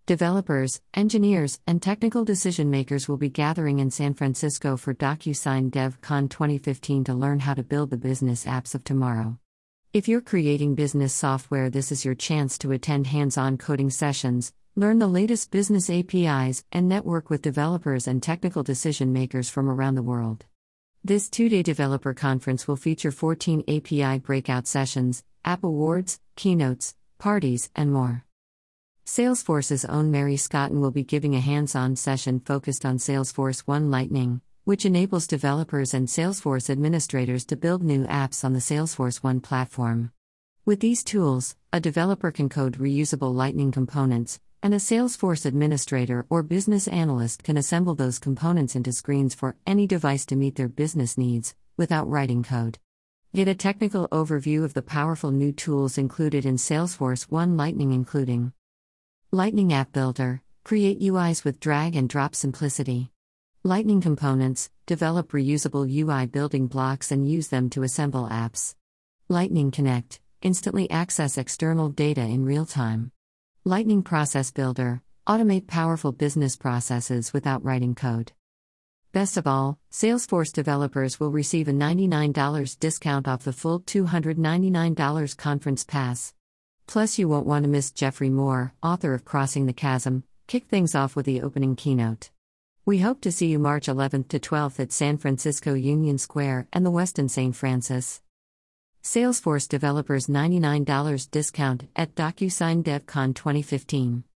Developers, engineers, and technical decision makers will be gathering in San Francisco for DocuSign DevCon 2015 to learn how to build the business apps of tomorrow. If you're creating business software, this is your chance to attend hands-on coding sessions, learn the latest business APIs, and network with developers and technical decision makers from around the world. This 2-day developer conference will feature 14 API breakout sessions, app awards, keynotes, parties, and more. Salesforce's own Mary Scotton will be giving a hands-on session focused on Salesforce One Lightning, which enables developers and Salesforce administrators to build new apps on the Salesforce One platform. With these tools, a developer can code reusable Lightning components, and a Salesforce administrator or business analyst can assemble those components into screens for any device to meet their business needs, without writing code. Get a technical overview of the powerful new tools included in Salesforce One Lightning, including Lightning App Builder, create UIs with drag and drop simplicity. Lightning Components, develop reusable UI building blocks and use them to assemble apps. Lightning Connect, instantly access external data in real time. Lightning Process Builder, automate powerful business processes without writing code. Best of all, Salesforce developers will receive a $99 discount off the full $299 conference pass. Plus, you won't want to miss Jeffrey Moore, author of Crossing the Chasm, kick things off with the opening keynote. We hope to see you March 11th to 12th at San Francisco Union Square and the Westin St. Francis. Salesforce developers $99 discount at DocuSign DevCon 2015.